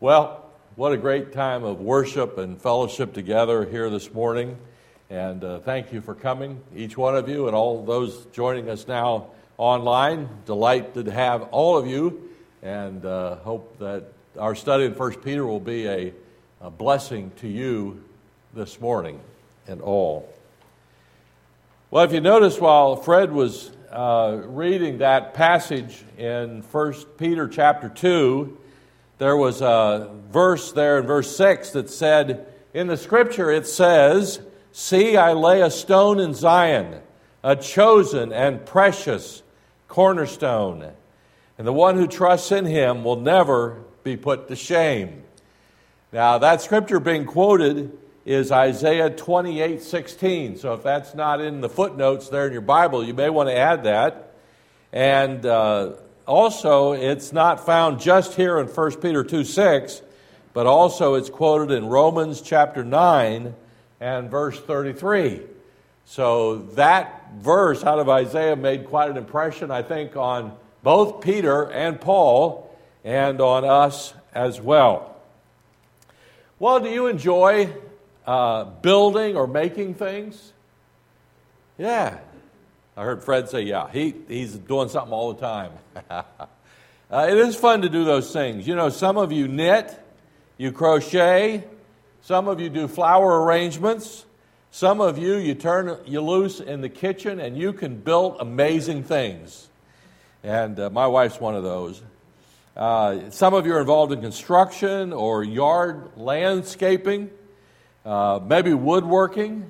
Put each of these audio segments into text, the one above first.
Well, what a great time of worship and fellowship together here this morning. And thank you for coming, each one of you, and all those joining us now online. Delighted to have all of you, and hope that our study in 1 Peter will be a blessing to you this morning and all. Well, if you notice, while Fred was reading that passage in 1 Peter chapter 2, there was a verse there in verse 6 that said, in the scripture it says, "See, I lay a stone in Zion, a chosen and precious cornerstone, and the one who trusts in him will never be put to shame." Now, that scripture being quoted is Isaiah 28:16. So if that's not in the footnotes there in your Bible, you may want to add that. And also, it's not found just here in 1 Peter 2:6, but also it's quoted in Romans chapter 9 and verse 33. So that verse out of Isaiah made quite an impression, I think, on both Peter and Paul and on us as well. Well, do you enjoy building or making things? Yeah. I heard Fred say, yeah, he's doing something all the time. It is fun to do those things. You know, some of you knit, you crochet, some of you do flower arrangements, some of you turn you loose in the kitchen and you can build amazing things. And my wife's one of those. Some of you are involved in construction or yard landscaping, maybe woodworking.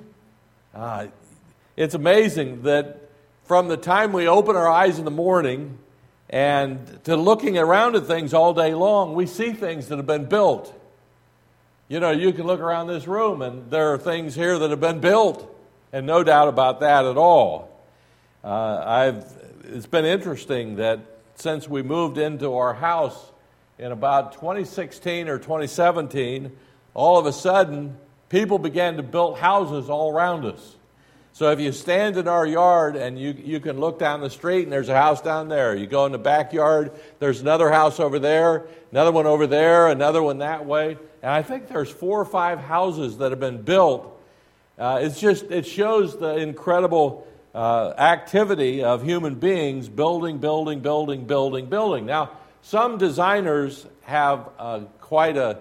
It's amazing that from the time we open our eyes in the morning and to looking around at things all day long, we see things that have been built. You know, you can look around this room and there are things here that have been built, and no doubt about that at all. It's been interesting that since we moved into our house in about 2016 or 2017, all of a sudden, people began to build houses all around us. So if you stand in our yard and you can look down the street and there's a house down there. You go in the backyard, there's another house over there, another one over there, another one that way. And I think there's 4 or 5 houses that have been built. It shows the incredible activity of human beings building. Now, some designers have quite a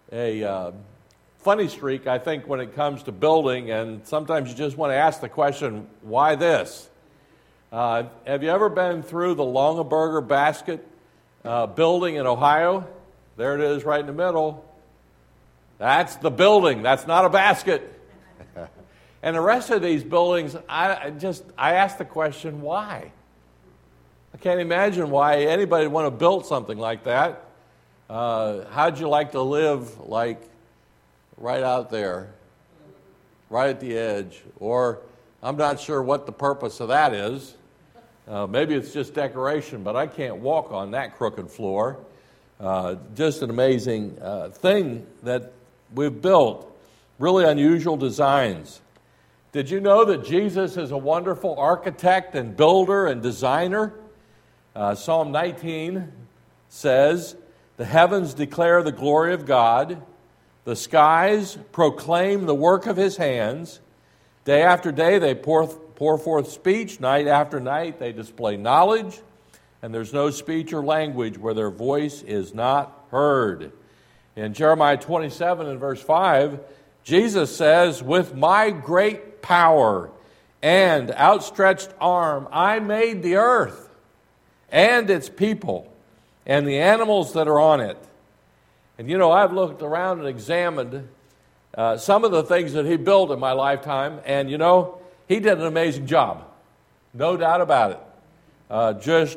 funny streak, I think, when it comes to building, and sometimes you just want to ask the question, why this? Have you ever been through the Longaberger Basket building in Ohio? There it is right in the middle. That's the building. That's not a basket. And the rest of these buildings, I ask the question, why? I can't imagine why anybody would want to build something like that. How'd you like to live, like, right out there, right at the edge? Or I'm not sure what the purpose of that is. Maybe it's just decoration, but I can't walk on that crooked floor. Just an amazing thing that we've built. Really unusual designs. Did you know that Jesus is a wonderful architect and builder and designer? Psalm 19 says, "The heavens declare the glory of God. The skies proclaim the work of his hands. Day after day they pour forth speech. Night after night they display knowledge. And there's no speech or language where their voice is not heard." In Jeremiah 27 and verse 5, Jesus says, "With my great power and outstretched arm I made the earth and its people and the animals that are on it." And you know, I've looked around and examined some of the things that he built in my lifetime, and you know, he did an amazing job. No doubt about it. Just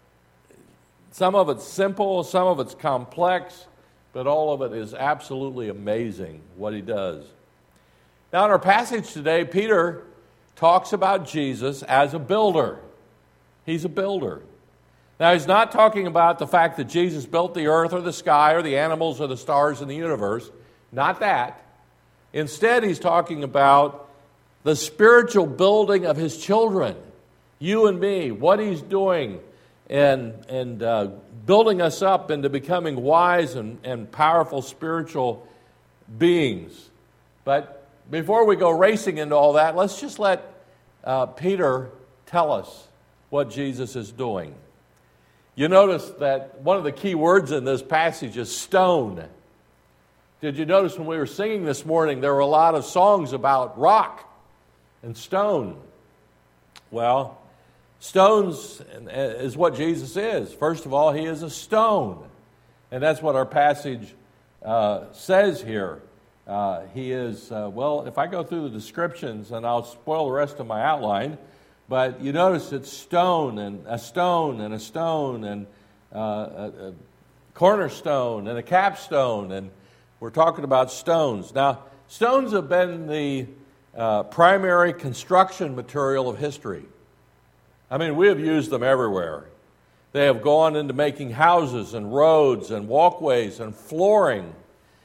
some of it's simple, some of it's complex, but all of it is absolutely amazing what he does. Now, in our passage today, Peter talks about Jesus as a builder. He's a builder. Now, he's not talking about the fact that Jesus built the earth or the sky or the animals or the stars in the universe. Not that. Instead, he's talking about the spiritual building of his children, you and me, what he's doing and building us up into becoming wise and powerful spiritual beings. But before we go racing into all that, let's just let Peter tell us what Jesus is doing. You notice that one of the key words in this passage is stone. Did you notice when we were singing this morning, there were a lot of songs about rock and stone? Well, stones is what Jesus is. First of all, he is a stone. And that's what our passage says here. He is, if I go through the descriptions, and I'll spoil the rest of my outline, but you notice it's stone and a stone and a stone and a cornerstone and a capstone, and we're talking about stones. Now, stones have been the primary construction material of history. I mean, we have used them everywhere. They have gone into making houses and roads and walkways and flooring.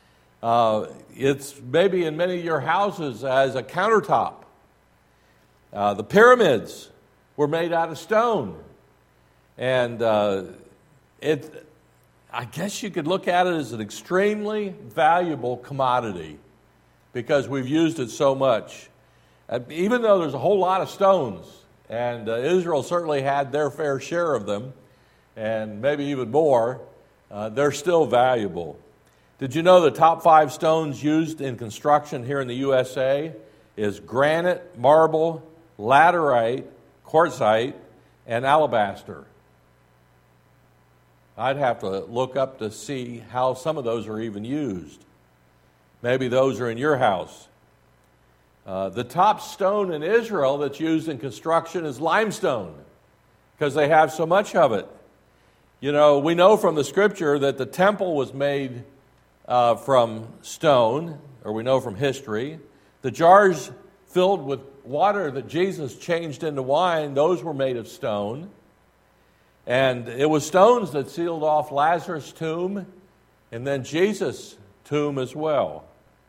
It's maybe in many of your houses as a countertop. The pyramids were made out of stone. And I guess you could look at it as an extremely valuable commodity because we've used it so much. Even though there's a whole lot of stones, and Israel certainly had their fair share of them, and maybe even more, they're still valuable. Did you know the top 5 stones used in construction here in the USA is granite, marble, laterite, quartzite, and alabaster? I'd have to look up to see how some of those are even used. Maybe those are in your house. The top stone in Israel that's used in construction is limestone because they have so much of it. You know, we know from the scripture that the temple was made from stone, or we know from history. The jars filled with water that Jesus changed into wine, those were made of stone. And it was stones that sealed off Lazarus' tomb and then Jesus' tomb as well.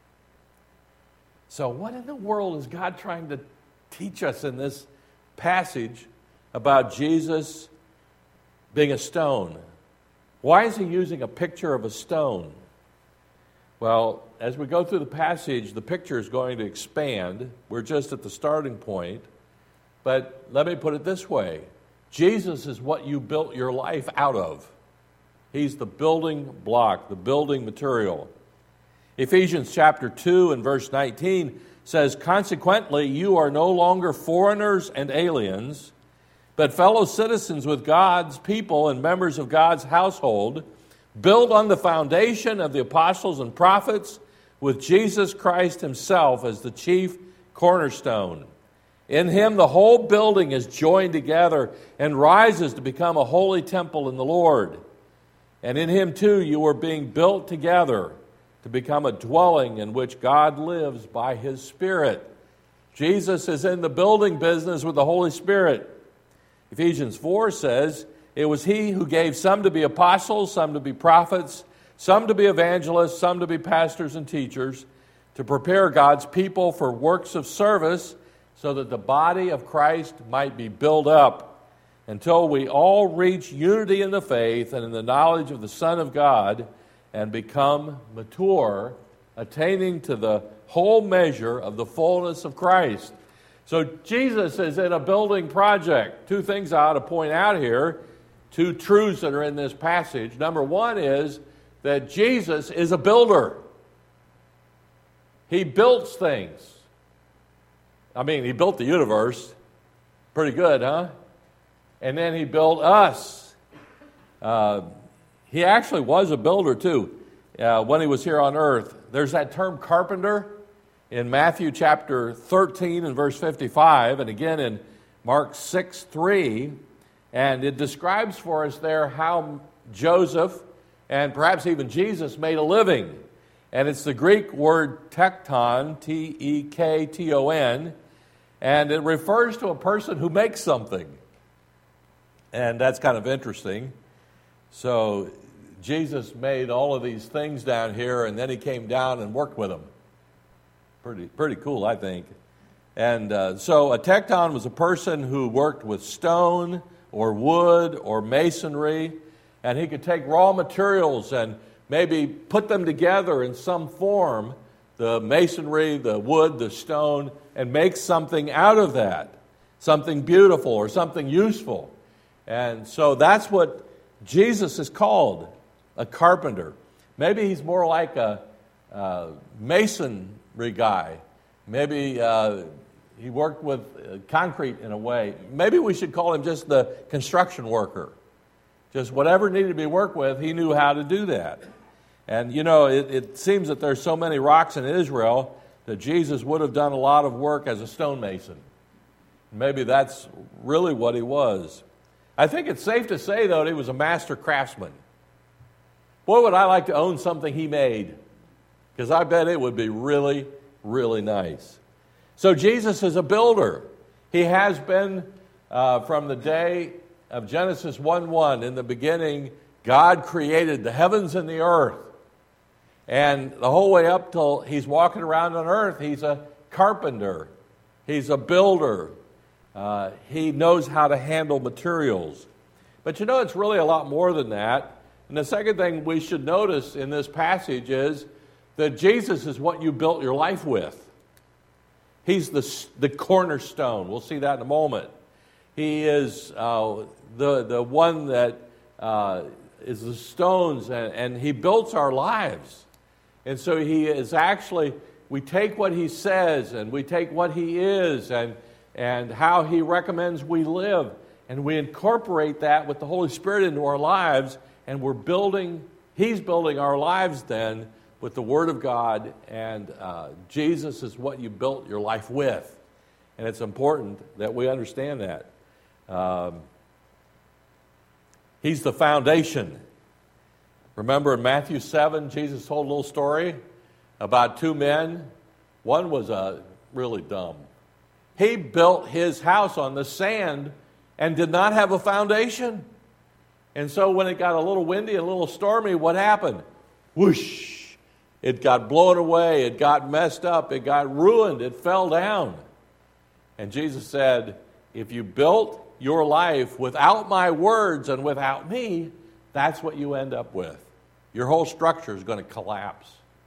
So what in the world is God trying to teach us in this passage about Jesus being a stone? Why is he using a picture of a stone? Well, as we go through the passage, the picture is going to expand. We're just at the starting point. But let me put it this way. Jesus is what you built your life out of. He's the building block, the building material. Ephesians chapter 2 and verse 19 says, "Consequently, you are no longer foreigners and aliens, but fellow citizens with God's people and members of God's household, built on the foundation of the apostles and prophets, with Jesus Christ himself as the chief cornerstone. In him the whole building is joined together and rises to become a holy temple in the Lord. And in him too you are being built together to become a dwelling in which God lives by his Spirit." Jesus is in the building business with the Holy Spirit. Ephesians 4 says, "It was he who gave some to be apostles, some to be prophets, some to be evangelists, some to be pastors and teachers, to prepare God's people for works of service, so that the body of Christ might be built up until we all reach unity in the faith and in the knowledge of the Son of God and become mature, attaining to the whole measure of the fullness of Christ." So Jesus is in a building project. 2 things I ought to point out here, 2 truths that are in this passage. Number 1 is that Jesus is a builder. He builds things. I mean, he built the universe. Pretty good, huh? And then he built us. He actually was a builder, too, when he was here on earth. There's that term carpenter in Matthew chapter 13 and verse 55, and again in Mark 6:3, and it describes for us there how Joseph and perhaps even Jesus made a living. And it's the Greek word tekton, T-E-K-T-O-N, and it refers to a person who makes something. And that's kind of interesting. So Jesus made all of these things down here, and then he came down and worked with them. Pretty cool, I think. And so a tekton was a person who worked with stone, or wood or masonry, and he could take raw materials and maybe put them together in some form, the masonry, the wood, the stone, and make something out of that, something beautiful or something useful. And so that's what Jesus is called, a carpenter. Maybe he's more like a masonry guy. Maybe he worked with concrete in a way. Maybe we should call him just the construction worker. Just whatever needed to be worked with, he knew how to do that. And, you know, it seems that there's so many rocks in Israel that Jesus would have done a lot of work as a stonemason. Maybe that's really what he was. I think it's safe to say, though, that he was a master craftsman. Boy, would I like to own something he made, because I bet it would be really, really nice. So Jesus is a builder. He has been from the day of Genesis 1:1. In the beginning, God created the heavens and the earth. And the whole way up till he's walking around on earth, he's a carpenter. He's a builder. He knows how to handle materials. But you know, it's really a lot more than that. And the second thing we should notice in this passage is that Jesus is what you built your life with. He's the cornerstone. We'll see that in a moment. He is the one that is the stones, and he builds our lives. And so he is actually, we take what he says, and we take what he is, and how he recommends we live, and we incorporate that with the Holy Spirit into our lives, and he's building our lives then with the Word of God, and Jesus is what you built your life with. And it's important that we understand that. He's the foundation. Remember in Matthew 7, Jesus told a little story about two men. One was really dumb. He built his house on the sand and did not have a foundation. And so when it got a little windy and a little stormy, what happened? Whoosh! It got blown away. It got messed up. It got ruined. It fell down. And Jesus said, if you built your life without my words and without me, that's what you end up with. Your whole structure is going to collapse.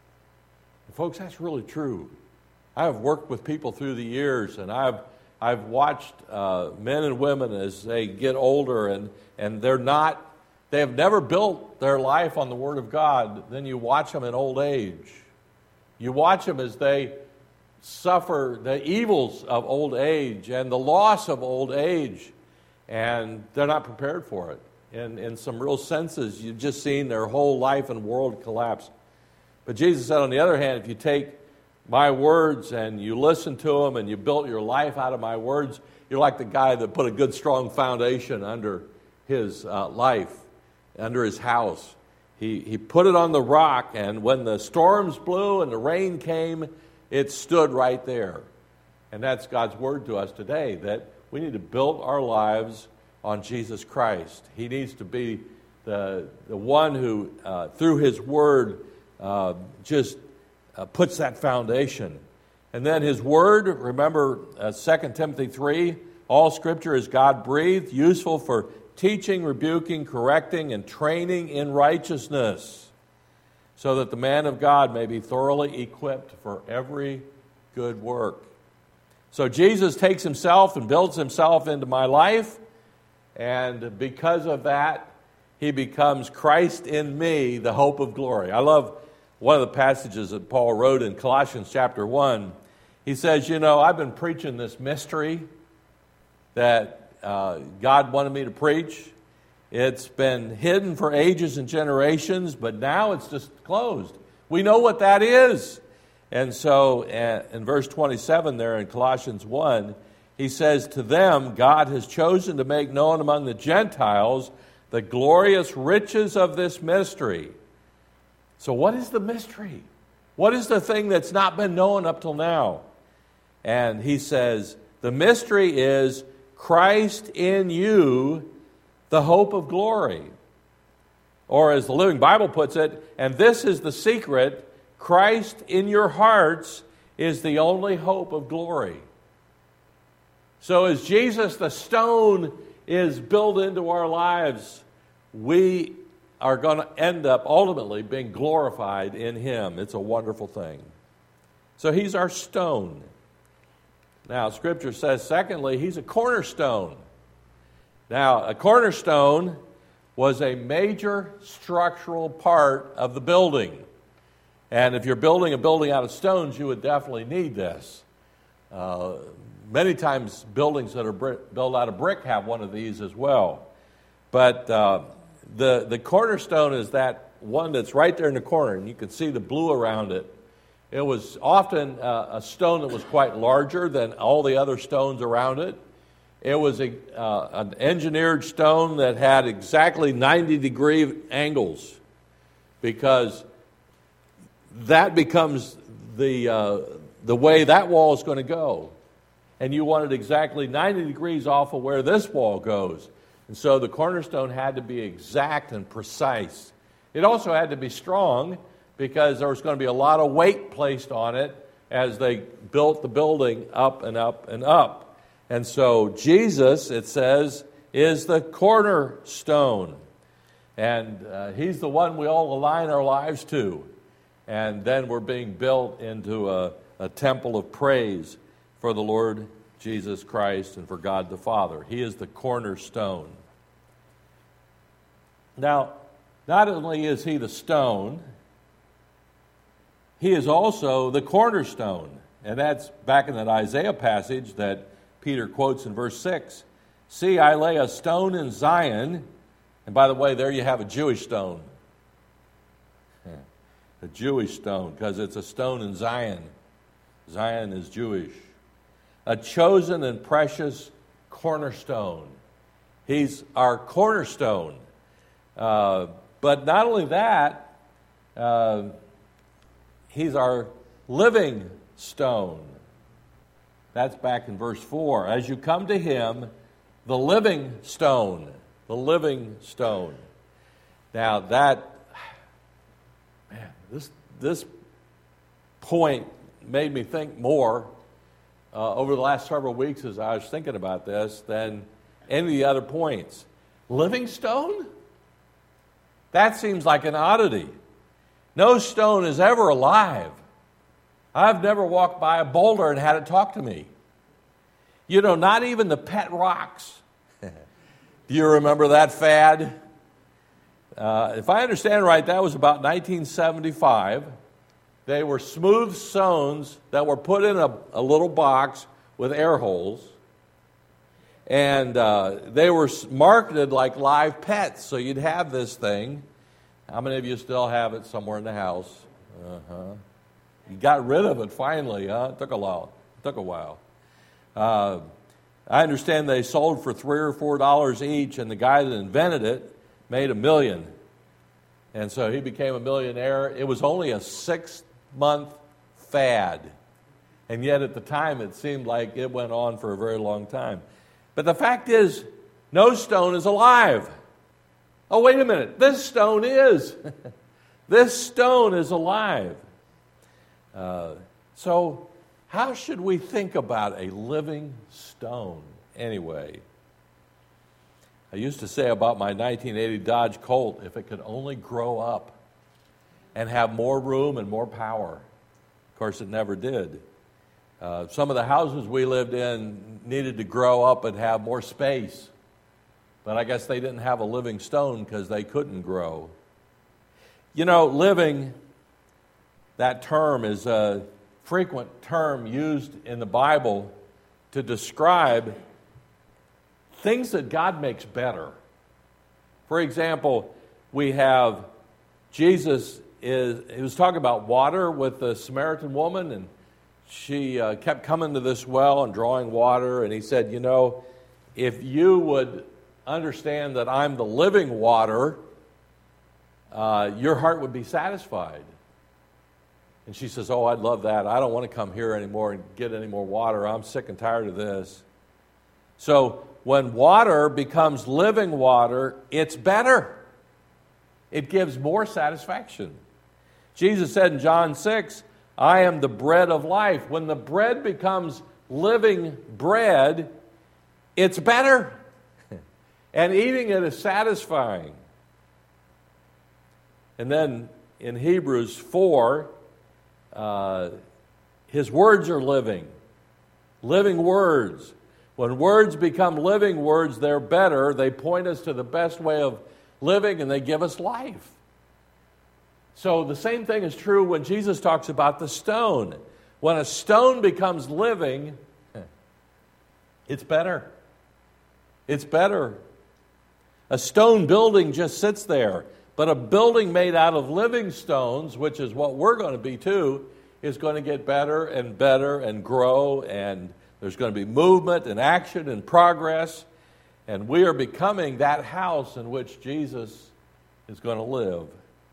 And folks, that's really true. I have worked with people through the years, and I've watched men and women as they get older, and they have never built their life on the Word of God. Then you watch them in old age. You watch them as they suffer the evils of old age and the loss of old age, and they're not prepared for it. In some real senses, you've just seen their whole life and world collapse. But Jesus said, on the other hand, if you take my words and you listen to them and you built your life out of my words, you're like the guy that put a good strong foundation under his life, under his house. He put it on the rock, and when the storms blew and the rain came, it stood right there. And that's God's word to us today, that we need to build our lives on Jesus Christ. He needs to be the one who, through his word, just puts that foundation. And then his word, remember 2 Timothy 3, all scripture is God-breathed, useful for teaching, rebuking, correcting, and training in righteousness, so that the man of God may be thoroughly equipped for every good work. So Jesus takes himself and builds himself into my life, and because of that, he becomes Christ in me, the hope of glory. I love one of the passages that Paul wrote in Colossians chapter 1. He says, I've been preaching this mystery that God wanted me to preach. It's been hidden for ages and generations, but now it's disclosed. We know what that is. And so in verse 27 there in Colossians 1, he says, to them God has chosen to make known among the Gentiles the glorious riches of this mystery. So what is the mystery? What is the thing that's not been known up till now? And he says, the mystery is Christ in you, the hope of glory. Or as the Living Bible puts it, and this is the secret, Christ in your hearts is the only hope of glory. So is Jesus the stone is built into our lives, we are going to end up ultimately being glorified in Him. It's a wonderful thing. So He's our stone. Now, Scripture says, secondly, He's a cornerstone. Now, a cornerstone was a major structural part of the building. And if you're building a building out of stones, you would definitely need this. Many times buildings that are built out of brick have one of these as well. But the cornerstone is that one that's right there in the corner, and you can see the blue around it. It was often a stone that was quite larger than all the other stones around it. It was an engineered stone that had exactly 90-degree angles, because that becomes the way that wall is going to go. And you want it exactly 90 degrees off of where this wall goes. And so the cornerstone had to be exact and precise. It also had to be strong, because there was going to be a lot of weight placed on it as they built the building up and up and up. And so Jesus, it says, is the cornerstone. And He's the one we all align our lives to. And then we're being built into a temple of praise for the Lord Jesus Christ and for God the Father. He is the cornerstone. Now, not only is He the stone, He is also the cornerstone. And that's back in that Isaiah passage that Peter quotes in verse 6. See, I lay a stone in Zion. And by the way, there you have a Jewish stone. A Jewish stone, because it's a stone in Zion. Zion is Jewish. A chosen and precious cornerstone. He's our cornerstone. But not only that, He's our living stone. That's back in verse 4. As you come to Him, the living stone. The living stone. Now this point made me think more over the last several weeks as I was thinking about this than any of the other points. Living stone? That seems like an oddity. No stone is ever alive. I've never walked by a boulder and had it talk to me. You know, not even the pet rocks. Do you remember that fad? If I understand right, that was about 1975. They were smooth stones that were put in a little box with air holes. And they were marketed like live pets, so you'd have this thing. How many of you still have it somewhere in the house? You got rid of it finally, huh? It took a while. I understand they sold for $3 or $4 each, and the guy that invented it made $1 million. And so he became a millionaire. It was only a 6-month fad. And yet at the time it seemed like it went on for a very long time. But the fact is, no stone is alive. Oh, wait a minute. This stone is. This stone is alive. So how should we think about a living stone anyway? I used to say about my 1980 Dodge Colt, if it could only grow up and have more room and more power. Of course, it never did. Some of the houses we lived in needed to grow up and have more space. But I guess they didn't have a living stone because they couldn't grow. You know, living, that term is a frequent term used in the Bible to describe things that God makes better. For example, we have Jesus, he was talking about water with the Samaritan woman, and she kept coming to this well and drawing water, and he said, you know, if you would understand that I'm the living water, your heart would be satisfied. And she says, oh, I'd love that. I don't want to come here anymore and get any more water. I'm sick and tired of this. So when water becomes living water, it's better. It gives more satisfaction. Jesus said in John 6, I am the bread of life. When the bread becomes living bread, it's better. And eating it is satisfying. And then in Hebrews 4, his words are living. Living words. When words become living words, they're better. They point us to the best way of living, and they give us life. So the same thing is true when Jesus talks about the stone. When a stone becomes living, it's better. It's better. A stone building just sits there, but a building made out of living stones, which is what we're going to be too, is going to get better and better and grow, and there's going to be movement and action and progress, and we are becoming that house in which Jesus is going to live.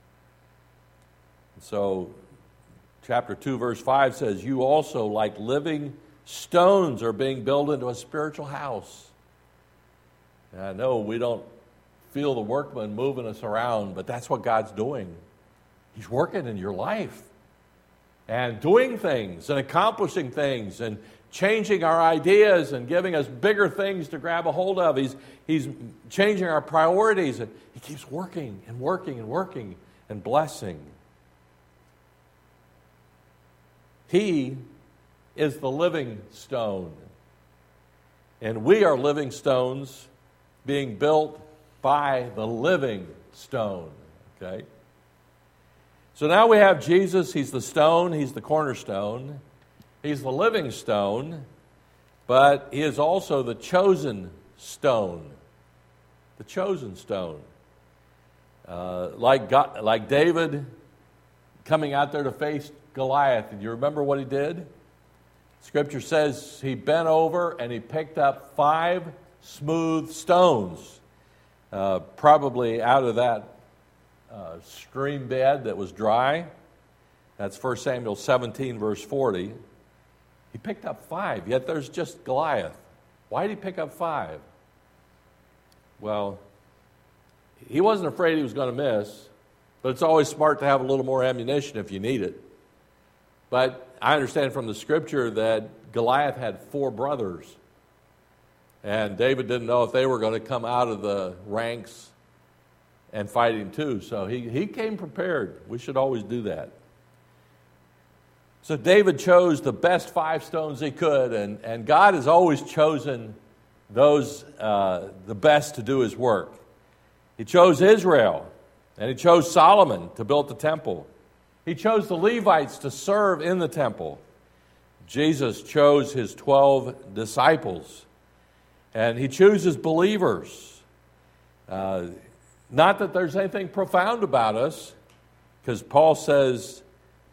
So, chapter 2, verse 5 says, you also, like living stones, are being built into a spiritual house. And I know we don't feel the workman moving us around, but that's what God's doing. He's working in your life and doing things and accomplishing things and changing our ideas and giving us bigger things to grab a hold of. He's changing our priorities, and he keeps working and working and working and blessing. He is the living stone, and we are living stones being built by the living stone. Okay? So now we have Jesus. He's the stone. He's the cornerstone. He's the living stone, but he is also the chosen stone. The chosen stone. Like David coming out there to face Goliath. And you remember what he did? Scripture says he bent over and he picked up 5 smooth stones, probably out of that stream bed that was dry. That's 1 Samuel 17, verse 40. He picked up 5, yet there's just Goliath. Why did he pick up 5? Well, he wasn't afraid he was going to miss, but it's always smart to have a little more ammunition if you need it. But I understand from the Scripture that Goliath had 4 brothers, and David didn't know if they were going to come out of the ranks and fight him too. So he came prepared. We should always do that. So David chose the best 5 stones he could, and God has always chosen those the best to do his work. He chose Israel, and he chose Solomon to build the temple. He chose the Levites to serve in the temple. Jesus chose his 12 disciples, and he chooses believers. Not that there's anything profound about us, because Paul says,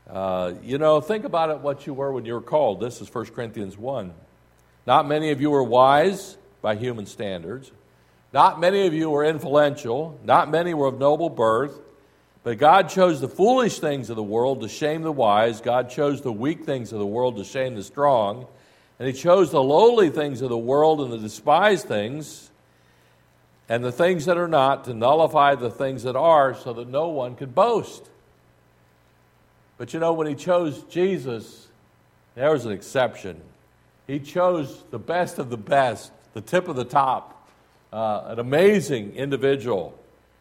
think about it what you were when you were called. This is 1 Corinthians 1. Not many of you were wise by human standards. Not many of you were influential. Not many were of noble birth. But God chose the foolish things of the world to shame the wise. God chose the weak things of the world to shame the strong. And he chose the lowly things of the world and the despised things and the things that are not to nullify the things that are, so that no one could boast. But when he chose Jesus, there was an exception. He chose the best of the best, the tip of the top, an amazing individual.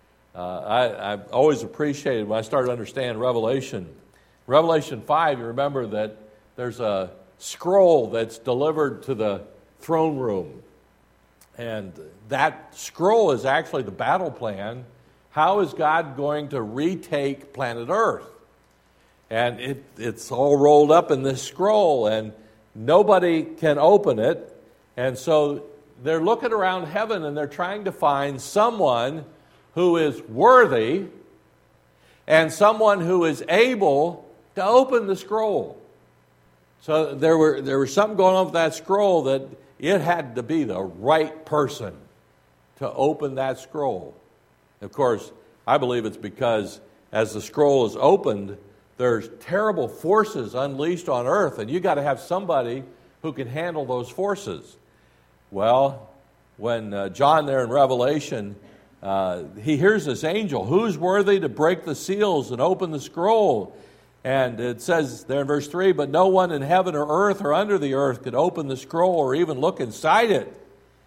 I've always appreciated when I started to understand Revelation. Revelation 5, you remember that there's a scroll that's delivered to the throne room. And that scroll is actually the battle plan. How is God going to retake planet Earth? And it's all rolled up in this scroll, and nobody can open it. And so they're looking around heaven, and they're trying to find someone who is worthy and someone who is able to open the scroll. So there was something going on with that scroll that it had to be the right person to open that scroll. Of course, I believe it's because as the scroll is opened, there's terrible forces unleashed on earth, and you got to have somebody who can handle those forces. Well, when John there in Revelation, he hears this angel, who's worthy to break the seals and open the scroll? And it says there in verse 3, but no one in heaven or earth or under the earth could open the scroll or even look inside it.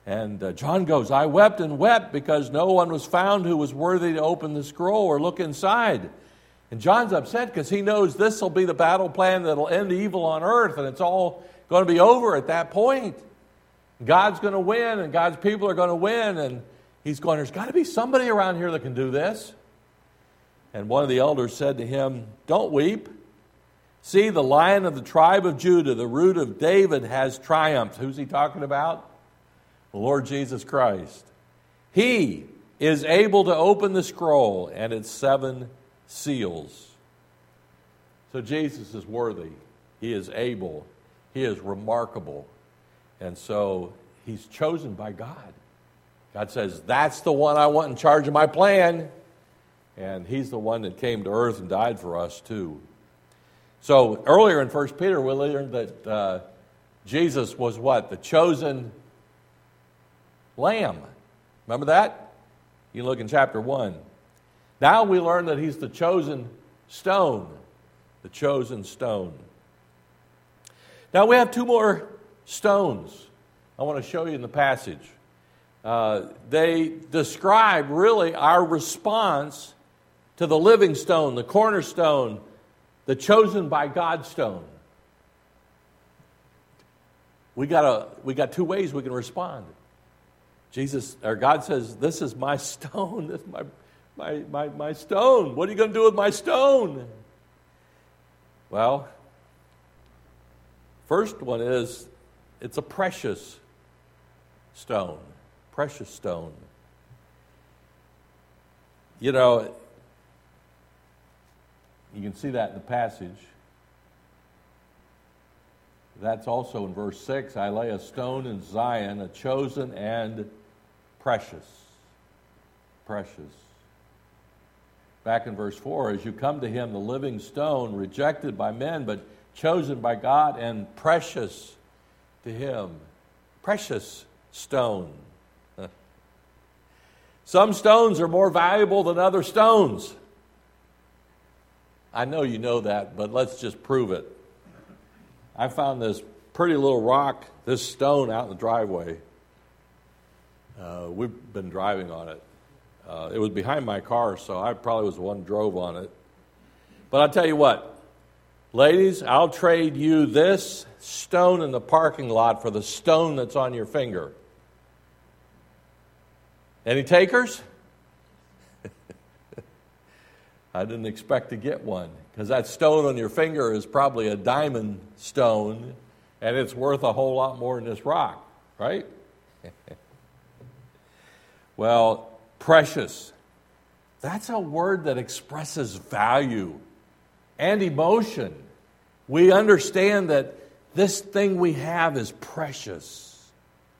And John goes, I wept and wept because no one was found who was worthy to open the scroll or look inside. And John's upset because he knows this will be the battle plan that will end evil on earth, and it's all going to be over at that point. God's going to win, and God's people are going to win, and he's going, there's got to be somebody around here that can do this. And one of the elders said to him, don't weep. See, the Lion of the tribe of Judah, the Root of David, has triumphed. Who's he talking about? The Lord Jesus Christ. He is able to open the scroll and its 7 seals. So Jesus is worthy. He is able. He is remarkable. And so he's chosen by God. God says, that's the one I want in charge of my plan. And he's the one that came to earth and died for us too. So earlier in 1 Peter, we learned that Jesus was what? The chosen lamb. Remember that? You look in chapter 1. Now we learn that he's the chosen stone. The chosen stone. Now we have 2 more stones I want to show you in the passage. They describe really our response to the living stone, the cornerstone, the chosen by God stone. We got 2 ways we can respond. God says, this is my stone. This is my stone. What are you going to do with my stone? Well, first one is, it's a precious stone. Precious stone. You know, you can see that in the passage. That's also in verse 6. I lay a stone in Zion, a chosen and precious. Precious. Back in verse 4, as you come to him, the living stone, rejected by men, but chosen by God and precious to him. Precious stone. Some stones are more valuable than other stones. I know you know that, but let's just prove it. I found this pretty little rock, this stone out in the driveway. We've been driving on it. It was behind my car, so I probably was the one who drove on it. But I'll tell you what, ladies, I'll trade you this stone in the parking lot for the stone that's on your finger. Any takers? I didn't expect to get one, because that stone on your finger is probably a diamond stone, and it's worth a whole lot more than this rock, right? Well, precious. That's a word that expresses value and emotion. We understand that this thing we have is precious.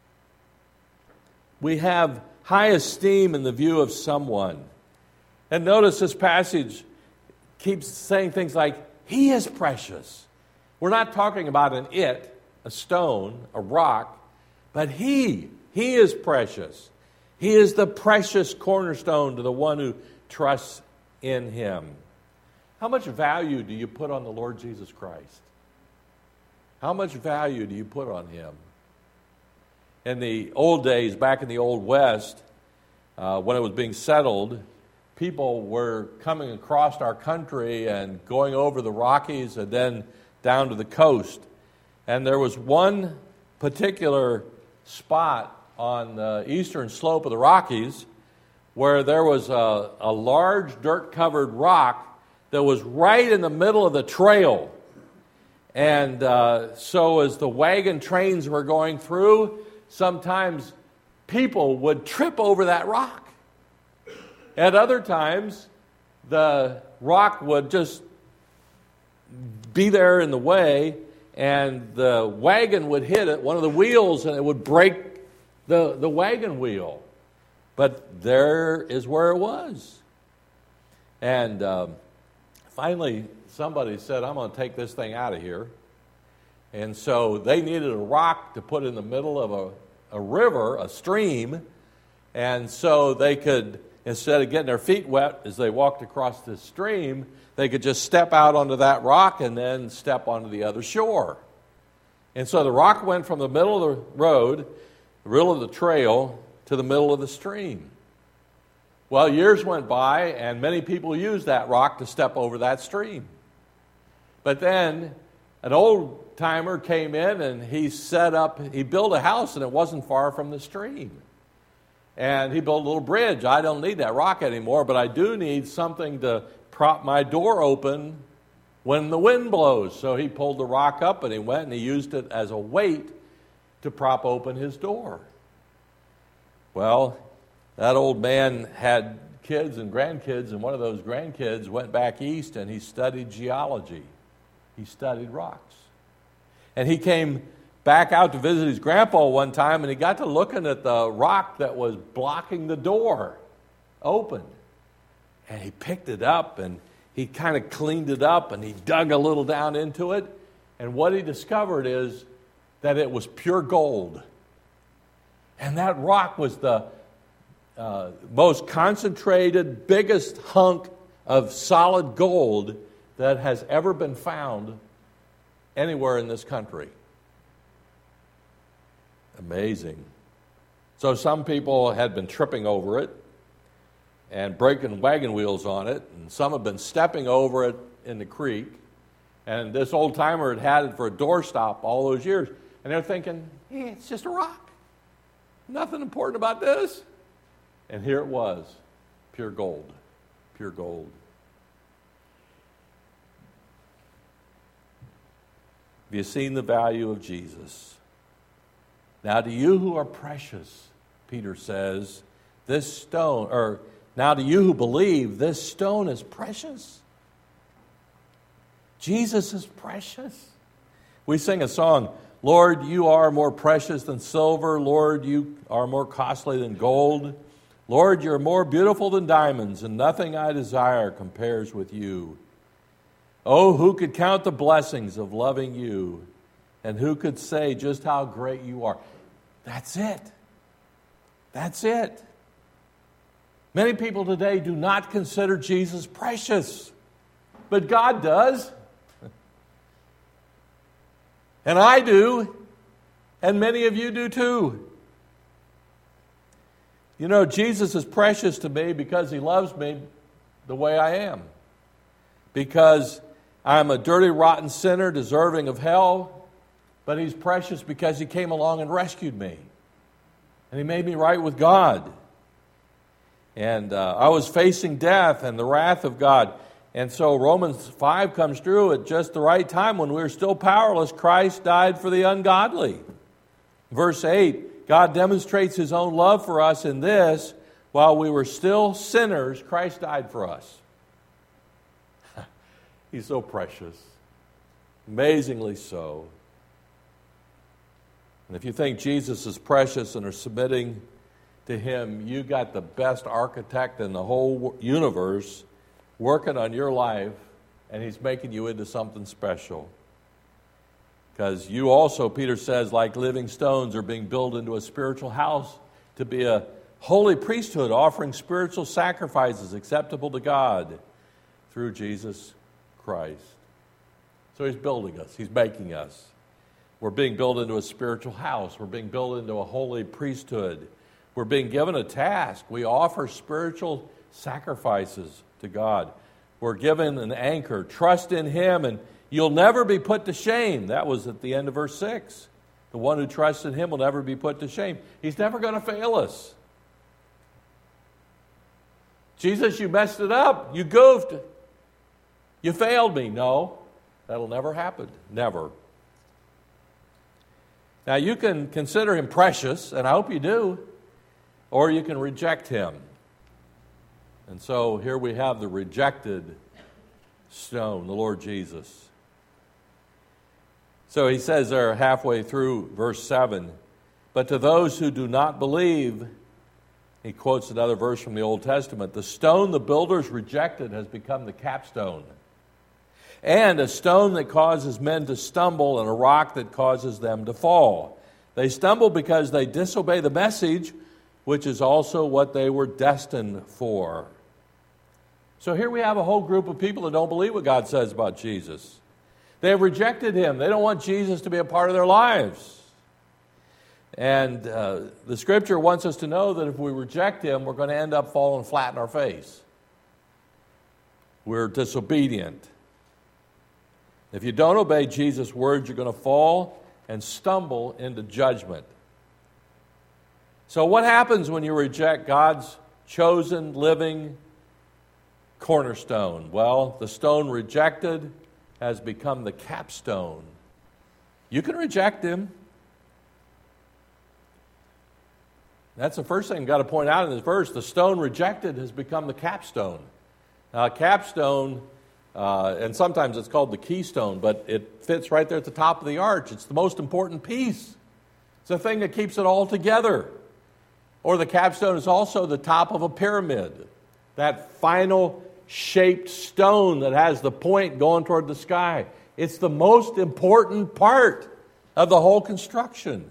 We have high esteem in the view of someone. And notice this passage keeps saying things like, he is precious. We're not talking about a stone, a rock, but he is precious. He is the precious cornerstone to the one who trusts in him. How much value do you put on the Lord Jesus Christ? How much value do you put on him? In the old days, back in the Old West, when it was being settled, people were coming across our country and going over the Rockies and then down to the coast. And there was one particular spot on the eastern slope of the Rockies where there was a large dirt-covered rock that was right in the middle of the trail. And so as the wagon trains were going through, sometimes people would trip over that rock. At other times, the rock would just be there in the way, and the wagon would hit it, one of the wheels, and it would break the wagon wheel. But there is where it was. And finally, somebody said, I'm going to take this thing out of here. And so they needed a rock to put in the middle of a river, a stream, and so they could, instead of getting their feet wet as they walked across the stream, they could just step out onto that rock and then step onto the other shore. And so the rock went from the middle of the road the middle of the trail to the middle of the stream. Well, years went by, and many people used that rock to step over that stream. But then an old-timer came in, and he built a house, and it wasn't far from the stream. And he built a little bridge. I don't need that rock anymore, but I do need something to prop my door open when the wind blows. So he pulled the rock up, and he went and he used it as a weight to prop open his door. Well, that old man had kids and grandkids, and one of those grandkids went back east and he studied geology. He studied rocks. And he came back out to visit his grandpa one time, and he got to looking at the rock that was blocking the door open. And he picked it up, and he kind of cleaned it up, and he dug a little down into it. And what he discovered is that it was pure gold. And that rock was the most concentrated, biggest hunk of solid gold that has ever been found anywhere in this country. Amazing. So some people had been tripping over it and breaking wagon wheels on it, and some have been stepping over it in the creek. And this old timer had it for a doorstop all those years. And they're thinking, it's just a rock. Nothing important about this. And here it was, pure gold, pure gold. Have you seen the value of Jesus? Now to you who are precious, Peter says, now to you who believe, this stone is precious. Jesus is precious. We sing a song, Lord, you are more precious than silver. Lord, you are more costly than gold. Lord, you're more beautiful than diamonds, and nothing I desire compares with you. Oh, who could count the blessings of loving you, and who could say just how great you are? That's it. That's it. Many people today do not consider Jesus precious, but God does. And I do, and many of you do too. You know, Jesus is precious to me because he loves me the way I am. Because I'm a dirty, rotten sinner deserving of hell, but he's precious because he came along and rescued me. And he made me right with God. And I was facing death and the wrath of God. And so Romans 5 comes through at just the right time. When we were still powerless, Christ died for the ungodly. Verse 8, God demonstrates his own love for us in this: while we were still sinners, Christ died for us. He's so precious. Amazingly so. And if you think Jesus is precious and are submitting to him, you got the best architect in the whole universe working on your life, and he's making you into something special. Because you also, Peter says, like living stones, are being built into a spiritual house to be a holy priesthood, offering spiritual sacrifices acceptable to God through Jesus Christ. So he's building us. He's making us. We're being built into a spiritual house. We're being built into a holy priesthood. We're being given a task. We offer spiritual sacrifices to God. We're given an anchor. Trust in him, and you'll never be put to shame. That was at the end of verse 6. The one who trusts in him will never be put to shame. He's never going to fail us. Jesus, you messed it up. You goofed. You failed me. No, that'll never happen. Never. Now, you can consider him precious, and I hope you do, or you can reject him. And so here we have the rejected stone, the Lord Jesus. So he says there halfway through verse 7, but to those who do not believe, he quotes another verse from the Old Testament, the stone the builders rejected has become the capstone, and a stone that causes men to stumble, and a rock that causes them to fall. They stumble because they disobey the message, which is also what they were destined for. So here we have a whole group of people that don't believe what God says about Jesus. They have rejected him. They don't want Jesus to be a part of their lives. And the Scripture wants us to know that if we reject Him, we're going to end up falling flat in our face. We're disobedient. If you don't obey Jesus' words, you're going to fall and stumble into judgment. So what happens when you reject God's chosen, living cornerstone? Well, the stone rejected has become the capstone. You can reject Him. That's the first thing I've got to point out in this verse. The stone rejected has become the capstone. Now, a capstone, and sometimes it's called the keystone, but it fits right there at the top of the arch. It's the most important piece. It's the thing that keeps it all together. Or the capstone is also the top of a pyramid, that final shaped stone that has the point going toward the sky. It's the most important part of the whole construction.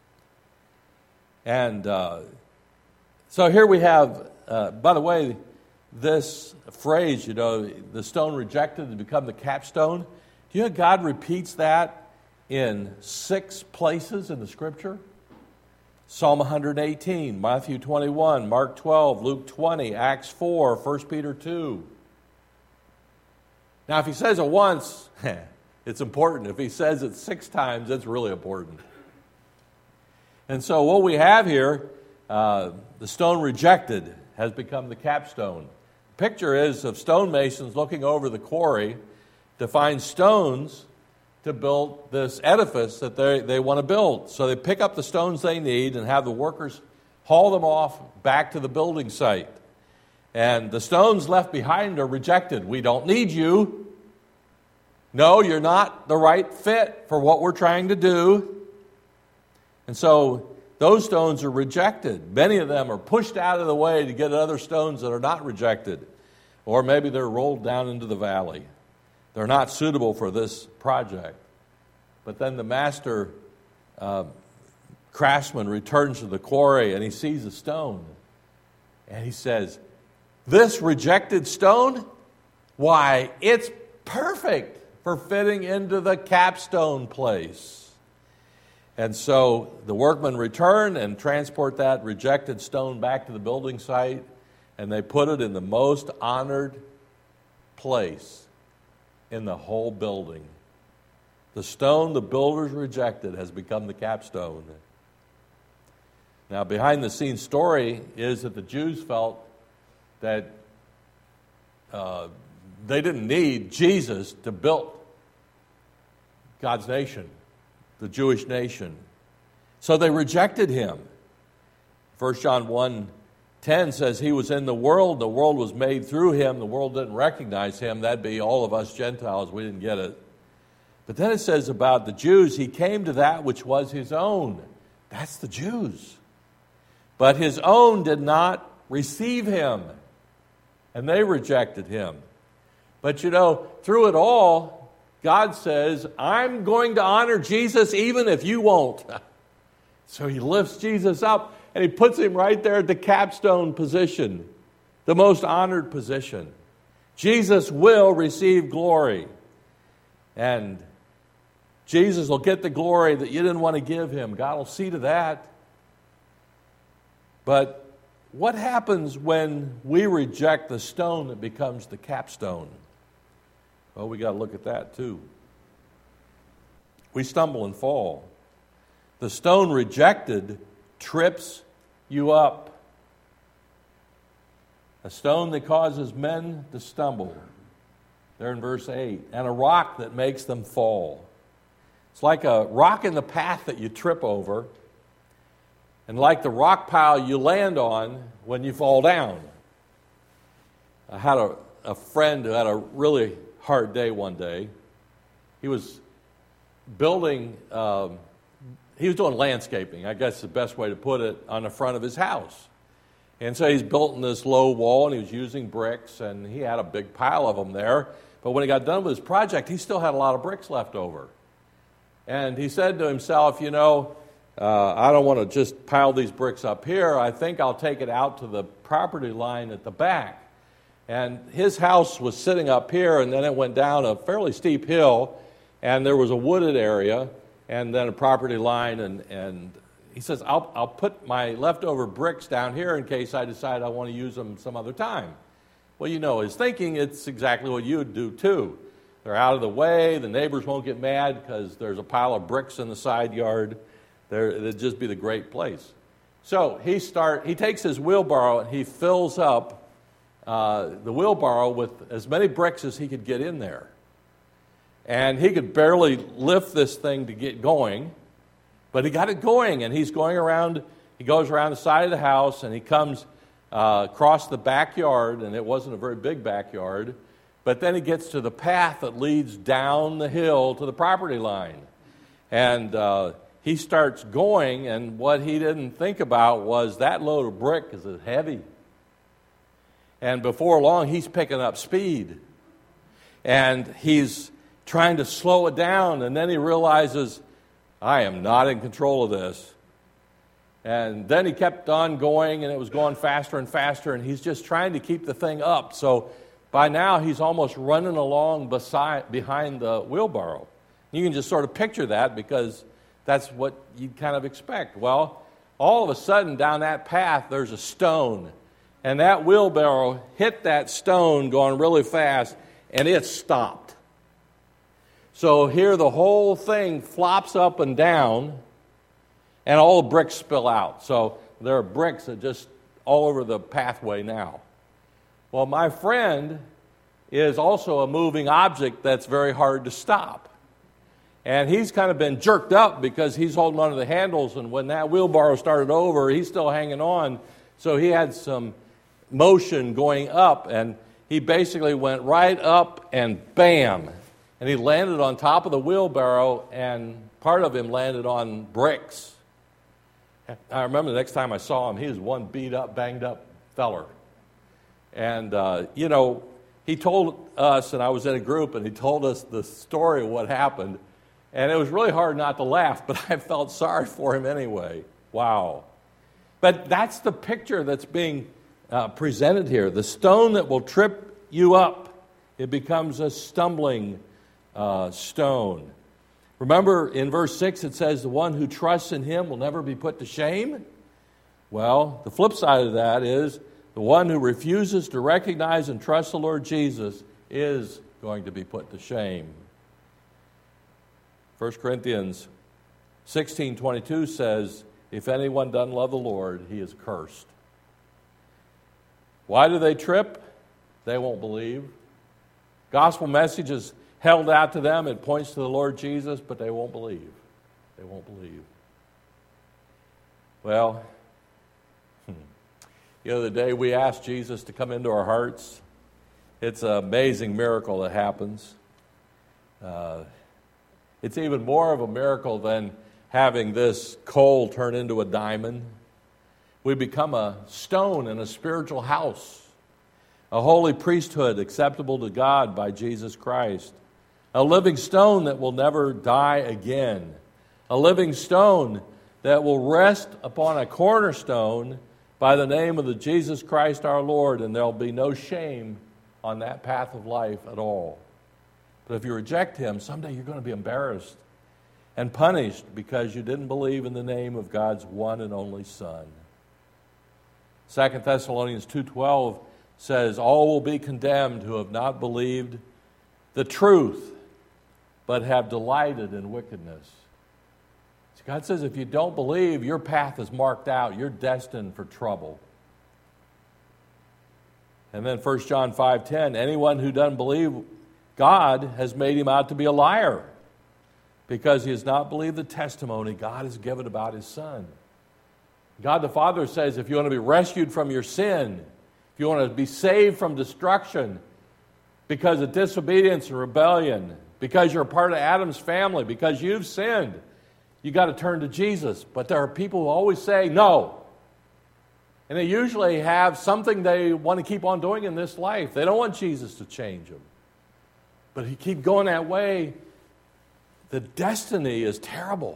And so here we have, by the way, this phrase, the stone rejected to become the capstone. Do you know God repeats that in 6 places in the Scripture? Psalm 118, Matthew 21, Mark 12, Luke 20, Acts 4, 1 Peter 2. Now, if he says it once, it's important. If he says it 6 times, it's really important. And so what we have here, the stone rejected has become the capstone. The picture is of stonemasons looking over the quarry to find stones to build this edifice that they want to build. So they pick up the stones they need and have the workers haul them off back to the building site. And the stones left behind are rejected. We don't need you. No, you're not the right fit for what we're trying to do. And so those stones are rejected. Many of them are pushed out of the way to get other stones that are not rejected. Or maybe they're rolled down into the valley. They're not suitable for this project. But then the master craftsman returns to the quarry and he sees a stone. And he says, "This rejected stone? Why, it's perfect for fitting into the capstone place." And so the workmen return and transport that rejected stone back to the building site, and they put it in the most honored place in the whole building. The stone the builders rejected has become the capstone. Now, behind the scenes story is that the Jews felt that they didn't need Jesus to build God's nation, the Jewish nation. So they rejected him. 1 John 1:10 says he was in the world was made through him, the world didn't recognize him. That'd be all of us Gentiles, we didn't get it. But then it says about the Jews, he came to that which was his own. That's the Jews. But his own did not receive him, and they rejected him. But through it all, God says, I'm going to honor Jesus even if you won't. So he lifts Jesus up and he puts him right there at the capstone position, the most honored position. Jesus will receive glory. And Jesus will get the glory that you didn't want to give him. God will see to that. But what happens when we reject the stone that becomes the capstone? Well, we got to look at that too. We stumble and fall. The stone rejected trips you up. A stone that causes men to stumble. There in verse 8. And a rock that makes them fall. It's like a rock in the path that you trip over. And like the rock pile you land on when you fall down. I had a friend who had a really hard day one day. He was building, he was doing landscaping, I guess is the best way to put it, on the front of his house. And so he's built in this low wall, and he was using bricks, and he had a big pile of them there. But when he got done with his project, he still had a lot of bricks left over. And he said to himself, I don't want to just pile these bricks up here. I think I'll take it out to the property line at the back. And his house was sitting up here, and then it went down a fairly steep hill, and there was a wooded area, and then a property line, and he says, I'll put my leftover bricks down here in case I decide I want to use them some other time. Well, you know his thinking, it's exactly what you would do too. They're out of the way, the neighbors won't get mad because there's a pile of bricks in the side yard. It'd just be the great place. So he takes his wheelbarrow and he fills up the wheelbarrow with as many bricks as he could get in there. And he could barely lift this thing to get going, but he got it going, and he's going around. He goes around the side of the house, and he comes across the backyard, and it wasn't a very big backyard, but then he gets to the path that leads down the hill to the property line. And he starts going, and what he didn't think about was that load of brick is heavy. And before long, he's picking up speed. And he's trying to slow it down, and then he realizes, I am not in control of this. And then he kept on going, and it was going faster and faster, and he's just trying to keep the thing up. So by now, he's almost running along behind the wheelbarrow. You can just sort of picture that because that's what you'd kind of expect. Well, all of a sudden, down that path, there's a stone. And that wheelbarrow hit that stone going really fast, and it stopped. So here the whole thing flops up and down, and all the bricks spill out. So there are bricks that just all over the pathway now. Well, my friend is also a moving object that's very hard to stop. And he's kind of been jerked up because he's holding onto the handles, and when that wheelbarrow started over, he's still hanging on. So he had some motion going up, and he basically went right up and bam! And he landed on top of the wheelbarrow, and part of him landed on bricks. I remember the next time I saw him, he was one beat-up, banged-up feller. And, he told us, and I was in a group, and he told us the story of what happened. And it was really hard not to laugh, but I felt sorry for him anyway. Wow. But that's the picture that's being presented here. The stone that will trip you up, it becomes a stumbling stone. Remember in verse 6 it says the one who trusts in him will never be put to shame. Well, the flip side of that is the one who refuses to recognize and trust the Lord Jesus is going to be put to shame. 1 Corinthians 16:22 says, if anyone doesn't love the Lord, he is cursed. Why do they trip? They won't believe. Gospel message is held out to them. It points to the Lord Jesus, but they won't believe. They won't believe. Well, the day we ask Jesus to come into our hearts, it's an amazing miracle that happens. It's even more of a miracle than having this coal turn into a diamond. We become a stone in a spiritual house, a holy priesthood acceptable to God by Jesus Christ, a living stone that will never die again, a living stone that will rest upon a cornerstone by the name of the Jesus Christ our Lord, and there'll be no shame on that path of life at all. But if you reject him, someday you're going to be embarrassed and punished because you didn't believe in the name of God's one and only Son. 2 Thessalonians 2:12 says, all will be condemned who have not believed the truth, but have delighted in wickedness. So God says if you don't believe, your path is marked out. You're destined for trouble. And then 1 John 5:10, anyone who doesn't believe God has made him out to be a liar because he has not believed the testimony God has given about his Son. God the Father says if you want to be rescued from your sin, if you want to be saved from destruction because of disobedience and rebellion, because you're a part of Adam's family, because you've sinned, you got to turn to Jesus. But there are people who always say no. And they usually have something they want to keep on doing in this life. They don't want Jesus to change them. But if you keep going that way, the destiny is terrible.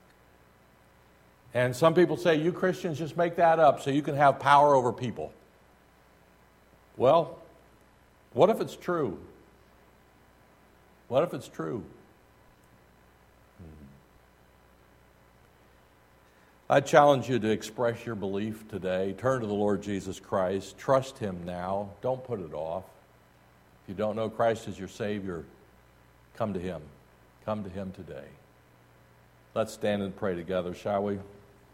And some people say, you Christians just make that up so you can have power over people. Well, what if it's true? What if it's true? I challenge you to express your belief today. Turn to the Lord Jesus Christ. Trust Him now. Don't put it off. If you don't know Christ as your Savior, come to Him. Come to Him today. Let's stand and pray together, shall we?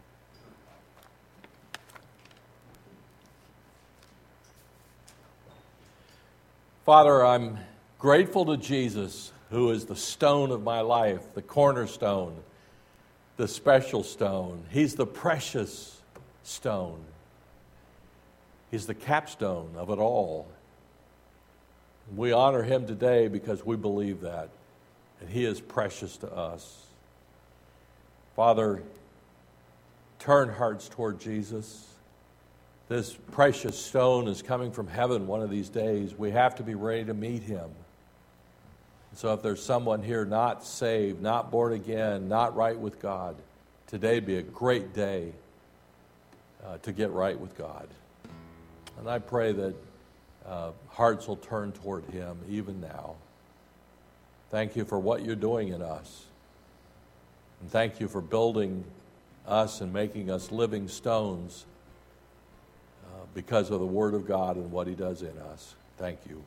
Father, I'm grateful to Jesus, who is the stone of my life, the cornerstone, the special stone. He's the precious stone. He's the capstone of it all. We honor Him today because we believe that, and He is precious to us. Father, turn hearts toward Jesus. This precious stone is coming from heaven one of these days. We have to be ready to meet Him. So if there's someone here not saved, not born again, not right with God, today be a great day to get right with God. And I pray that hearts will turn toward Him even now. Thank you for what you're doing in us. And thank you for building us and making us living stones because of the Word of God and what He does in us. Thank you.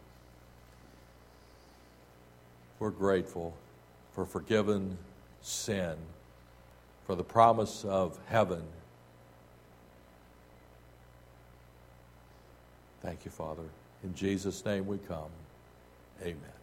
We're grateful for forgiven sin, for the promise of heaven. Thank you, Father. In Jesus' name we come. Amen.